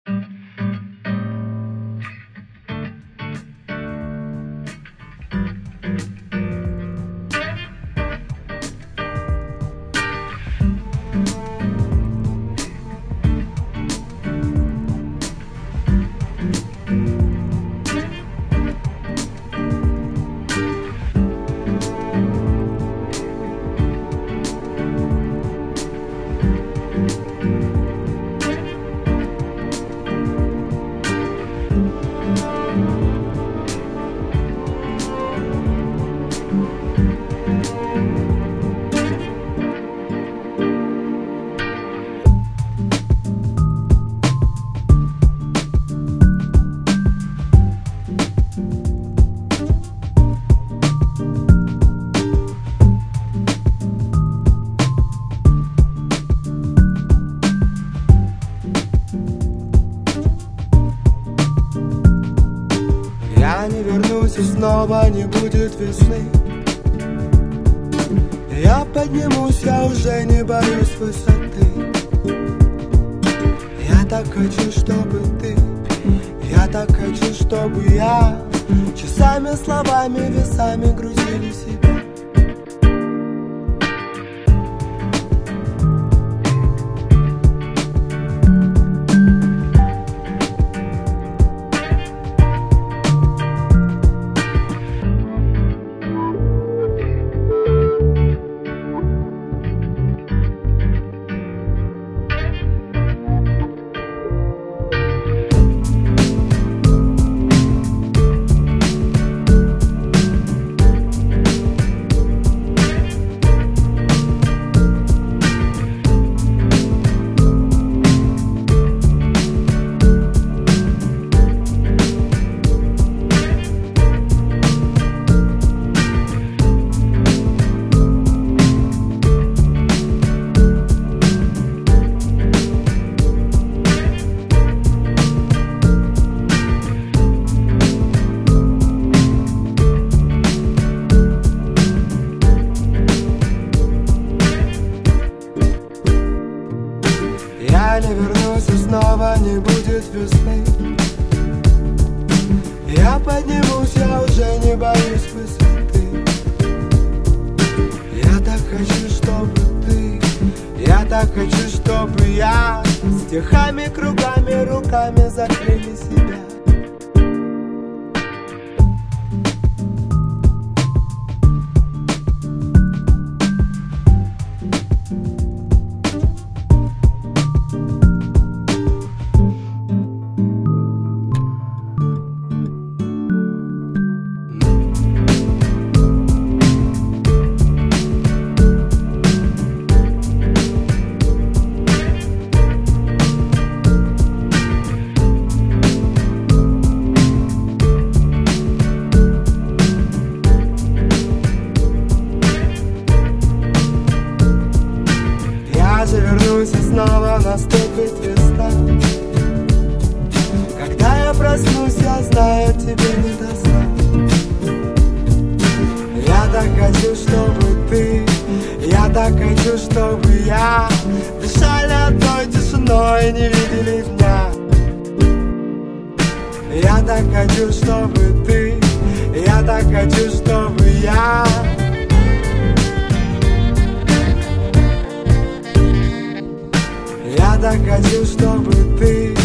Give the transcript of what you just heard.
Я не вернусь и снова не будет весны. Я поднимусь, я уже не боюсь высоты. Я так хочу, чтобы ты, я так хочу, чтобы я часами, словами, весами грузили себя. Я не вернусь и снова не будет весны. Я поднимусь, я уже не боюсь высоты. Я так хочу, чтобы ты, я так хочу, чтобы я стихами, кругами, руками закрыли себя. Завернусь и снова наступит весна. Когда я проснусь, я знаю, тебе не до сна. Я так хочу, чтобы ты, я так хочу, чтобы я дышали одной тишиной и не видели дня. Я так хочу, чтобы ты, я так хочу, чтобы я Я так хочу, чтобы ты